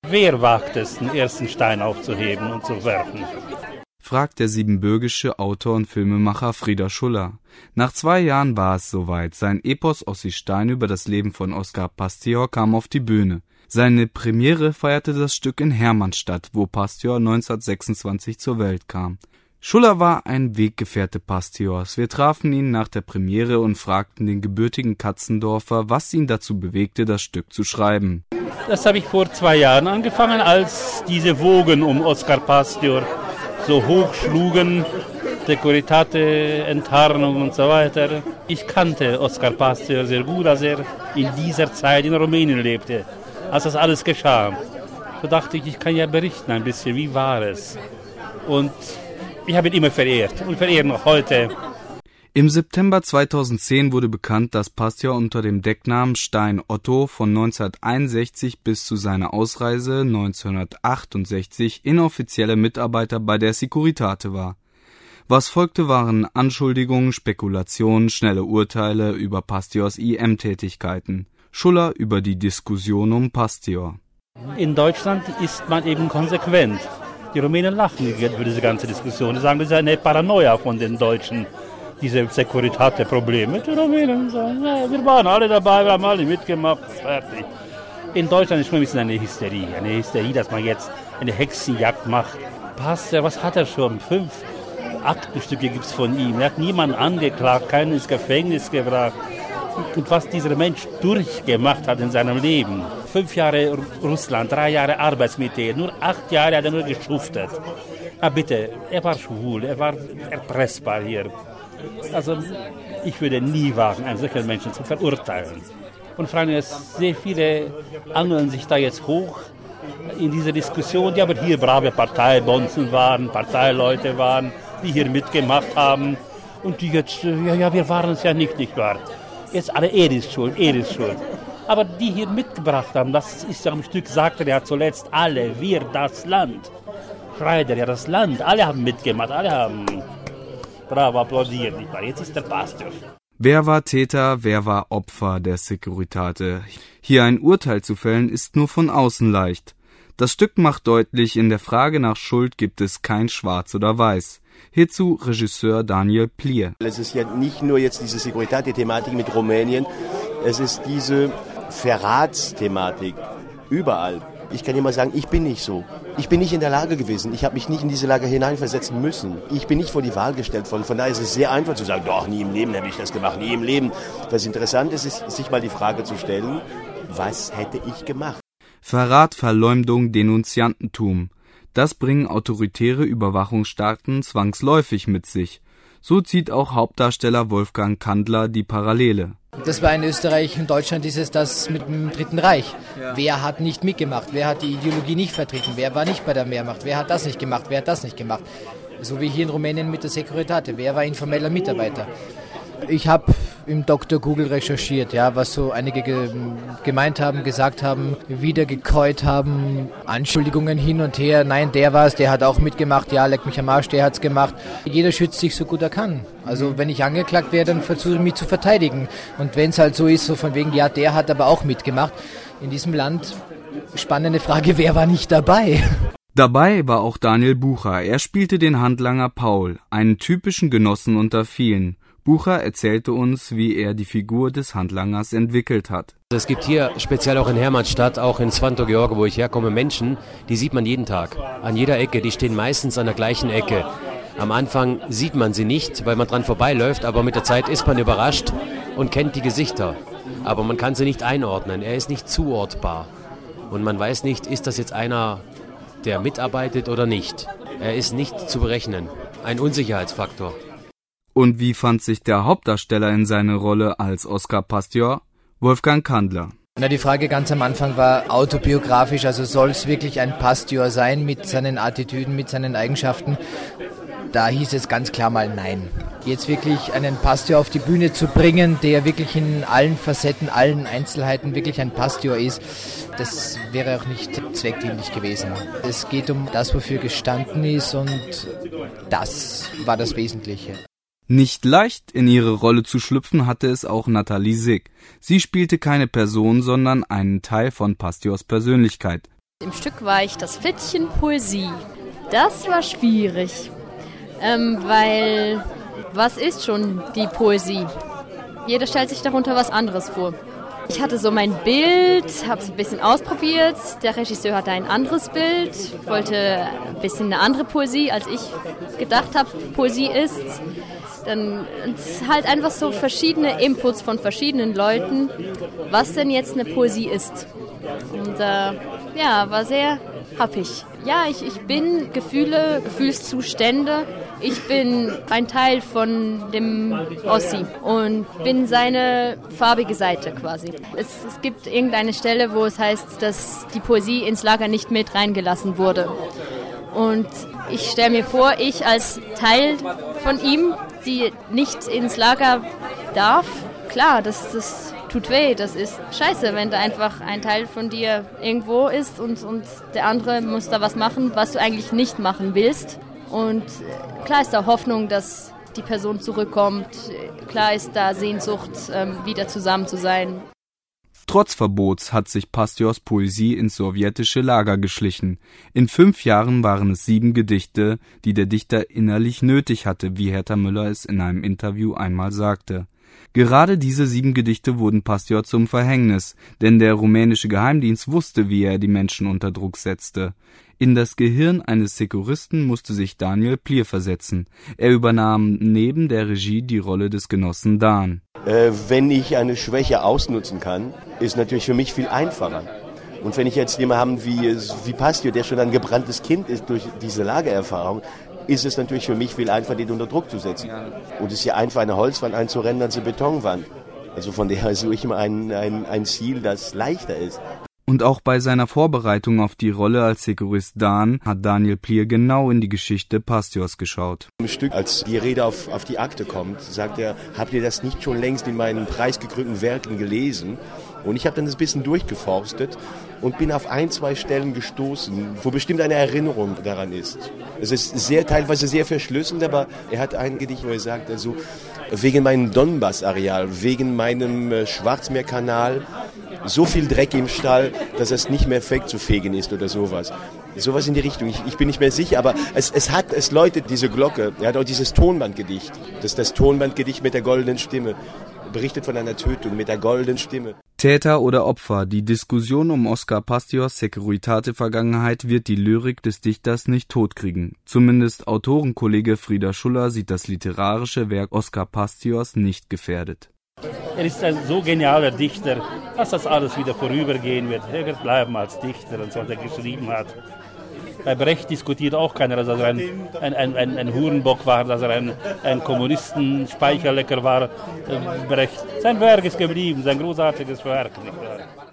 Wer wagt es, den ersten Stein aufzuheben und zu werfen? Fragt der siebenbürgische Autor und Filmemacher Frieder Schuller. Nach 2 Jahren war es soweit. Sein Epos Ossi Stein über das Leben von Oskar Pastior kam auf die Bühne. Seine Premiere feierte das Stück in Hermannstadt, wo Pastior 1926 zur Welt kam. Schuller war ein Weggefährte Pastiors. Wir trafen ihn nach der Premiere und fragten den gebürtigen Katzendorfer, was ihn dazu bewegte, das Stück zu schreiben. Das habe ich vor 2 Jahren angefangen, als diese Wogen um Oskar Pastior so hoch schlugen, Securitate, Enttarnung und so weiter. Ich kannte Oskar Pastior sehr gut, als er in dieser Zeit in Rumänien lebte, als das alles geschah. So dachte ich kann ja berichten ein bisschen, wie war es. Und ich habe ihn immer verehrt und verehre noch heute. Im September 2010 wurde bekannt, dass Pastior unter dem Decknamen Stein Otto von 1961 bis zu seiner Ausreise 1968 inoffizieller Mitarbeiter bei der Securitate war. Was folgte, waren Anschuldigungen, Spekulationen, schnelle Urteile über Pastiors IM-Tätigkeiten. Schuller über die Diskussion um Pastior. In Deutschland ist man eben konsequent. Die Rumänen lachen über diese ganze Diskussion. Sie sagen, das ist eine Paranoia von den Deutschen. Diese Securitate-Probleme. Die Rumänen sagen, ja, wir waren alle dabei, wir haben alle mitgemacht, fertig. In Deutschland ist schon ein bisschen eine Hysterie, dass man jetzt eine Hexenjagd macht. Pastior, was hat er schon? 5 Aktenstücke gibt es von ihm. Er hat niemanden angeklagt, keinen ins Gefängnis gebracht. Und was dieser Mensch durchgemacht hat in seinem Leben. 5 Jahre Russland, 3 Jahre Arbeitsmittel, nur 8 Jahre hat er nur geschuftet. Aber bitte, er war schwul, er war erpressbar hier. Also ich würde nie wagen, einen solchen Menschen zu verurteilen. Und vor allem, sehr viele angeln sich da jetzt hoch in dieser Diskussion, die aber hier brave Parteibonzen waren, Parteileute waren, die hier mitgemacht haben. Und die jetzt, ja, wir waren es ja nicht wahr. Jetzt alle, er ist schuld. Aber die hier mitgebracht haben, das ist ja am Stück, sagte er ja zuletzt, alle, wir, das Land. Schreit er ja, das Land, alle haben mitgemacht, alle haben bravo applaudiert, nicht wahr? Jetzt ist der Pastor. Wer war Täter, wer war Opfer der Securitate? Hier ein Urteil zu fällen, ist nur von außen leicht. Das Stück macht deutlich, in der Frage nach Schuld gibt es kein Schwarz oder Weiß. Hierzu Regisseur Daniel Plier. Es ist ja nicht nur jetzt diese Securitate-Thematik mit Rumänien, es ist diese Verratsthematik überall. Ich kann immer sagen, ich bin nicht so. Ich bin nicht in der Lage gewesen. Ich habe mich nicht in diese Lage hineinversetzen müssen. Ich bin nicht vor die Wahl gestellt worden. Von daher ist es sehr einfach zu sagen, doch, nie im Leben habe ich das gemacht, nie im Leben. Was interessant ist, sich mal die Frage zu stellen, was hätte ich gemacht? Verrat, Verleumdung, Denunziantentum. Das bringen autoritäre Überwachungsstaaten zwangsläufig mit sich. So zieht auch Hauptdarsteller Wolfgang Kandler die Parallele. Das war in Österreich und Deutschland ist es das mit dem Dritten Reich. Ja. Wer hat nicht mitgemacht? Wer hat die Ideologie nicht vertreten? Wer war nicht bei der Wehrmacht? Wer hat das nicht gemacht? Wer hat das nicht gemacht? So wie hier in Rumänien mit der Securitate. Wer war informeller Mitarbeiter? Ich habe im Dr. Google recherchiert, ja, was so einige gemeint haben, gesagt haben, wiedergekäut haben, Anschuldigungen hin und her. Nein, der war es, der hat auch mitgemacht, ja, leck mich am Arsch, der hat's gemacht. Jeder schützt sich so gut er kann. Also wenn ich angeklagt werde, dann versuche ich mich zu verteidigen. Und wenn es halt so ist, so von wegen, ja, der hat aber auch mitgemacht. In diesem Land, spannende Frage, wer war nicht dabei? Dabei war auch Daniel Bucher. Er spielte den Handlanger Paul, einen typischen Genossen unter vielen. Bucher erzählte uns, wie er die Figur des Handlangers entwickelt hat. Es gibt hier, speziell auch in Hermannstadt, auch in Svanto Gheorghe, wo ich herkomme, Menschen, die sieht man jeden Tag. An jeder Ecke, die stehen meistens an der gleichen Ecke. Am Anfang sieht man sie nicht, weil man dran vorbeiläuft, aber mit der Zeit ist man überrascht und kennt die Gesichter. Aber man kann sie nicht einordnen, er ist nicht zuortbar. Und man weiß nicht, ist das jetzt einer, der mitarbeitet oder nicht. Er ist nicht zu berechnen, ein Unsicherheitsfaktor. Und wie fand sich der Hauptdarsteller in seine Rolle als Oskar Pastior? Wolfgang Kandler. Na, die Frage ganz am Anfang war autobiografisch, also soll es wirklich ein Pastior sein mit seinen Attitüden, mit seinen Eigenschaften? Da hieß es ganz klar mal nein. Jetzt wirklich einen Pastior auf die Bühne zu bringen, der wirklich in allen Facetten, allen Einzelheiten wirklich ein Pastior ist, das wäre auch nicht zweckdienlich gewesen. Es geht um das, wofür gestanden ist und das war das Wesentliche. Nicht leicht in ihre Rolle zu schlüpfen hatte es auch Nathalie Sick. Sie spielte keine Person, sondern einen Teil von Pastiors Persönlichkeit. Im Stück war ich das Flittchen Poesie. Das war schwierig, weil was ist schon die Poesie? Jeder stellt sich darunter was anderes vor. Ich hatte so mein Bild, habe es ein bisschen ausprobiert. Der Regisseur hatte ein anderes Bild, wollte ein bisschen eine andere Poesie, als ich gedacht habe, Poesie ist. Dann halt einfach so verschiedene Inputs von verschiedenen Leuten, was denn jetzt eine Poesie ist. Und war sehr happig. Ja, ich bin Gefühle, Gefühlszustände. Ich bin ein Teil von dem Ossi und bin seine farbige Seite quasi. Es gibt irgendeine Stelle, wo es heißt, dass die Poesie ins Lager nicht mit reingelassen wurde. Und ich stelle mir vor, ich als Teil von ihm, die nicht ins Lager darf, klar, das tut weh, das ist scheiße, wenn da einfach ein Teil von dir irgendwo ist und der andere muss da was machen, was du eigentlich nicht machen willst. Und klar ist da Hoffnung, dass die Person zurückkommt, klar ist da Sehnsucht, wieder zusammen zu sein. Trotz Verbots hat sich Pastiors Poesie ins sowjetische Lager geschlichen. In 5 Jahren waren es 7 Gedichte, die der Dichter innerlich nötig hatte, wie Hertha Müller es in einem Interview einmal sagte. Gerade diese 7 Gedichte wurden Pastior zum Verhängnis, denn der rumänische Geheimdienst wusste, wie er die Menschen unter Druck setzte. In das Gehirn eines Sekuristen musste sich Daniel Plier versetzen. Er übernahm neben der Regie die Rolle des Genossen Dan. Wenn ich eine Schwäche ausnutzen kann, ist natürlich für mich viel einfacher. Und wenn ich jetzt jemanden habe wie Pastior, der schon ein gebranntes Kind ist durch diese Lagererfahrung, ist es natürlich für mich viel einfacher, den unter Druck zu setzen. Und es ist ja einfach, eine Holzwand einzurennen als eine Betonwand. Also von daher suche ich immer ein Ziel, das leichter ist. Und auch bei seiner Vorbereitung auf die Rolle als Sekurist Dan hat Daniel Plier genau in die Geschichte Pastiors geschaut. Im Stück, als die Rede auf die Akte kommt, sagt er, habt ihr das nicht schon längst in meinen preisgekrönten Werken gelesen? Und ich habe dann das ein bisschen durchgeforstet und bin auf 1-2 Stellen gestoßen, wo bestimmt eine Erinnerung daran ist. Es ist teilweise sehr verschlüsselt, aber er hat ein Gedicht, wo er sagt, also wegen meinem Donbass-Areal, wegen meinem Schwarzmeerkanal, so viel Dreck im Stall, dass es nicht mehr wegzufegen ist oder sowas. Sowas in die Richtung. Ich bin nicht mehr sicher, aber es läutet diese Glocke. Er hat auch dieses Tonbandgedicht. Das ist das Tonbandgedicht mit der goldenen Stimme. Berichtet von einer Tötung mit der goldenen Stimme. Täter oder Opfer, die Diskussion um Oskar Pastiors Securitate-Vergangenheit wird die Lyrik des Dichters nicht totkriegen. Zumindest Autorenkollege Frieder Schuller sieht das literarische Werk Oskar Pastiors nicht gefährdet. Er ist ein so genialer Dichter, dass das alles wieder vorübergehen wird. Er wird bleiben als Dichter und so, was er geschrieben hat. Bei Brecht diskutiert auch keiner, dass er ein Hurenbock war, dass er ein Kommunisten-Speicherlecker war. Brecht. Sein Werk ist geblieben, sein großartiges Werk. Nicht wahr?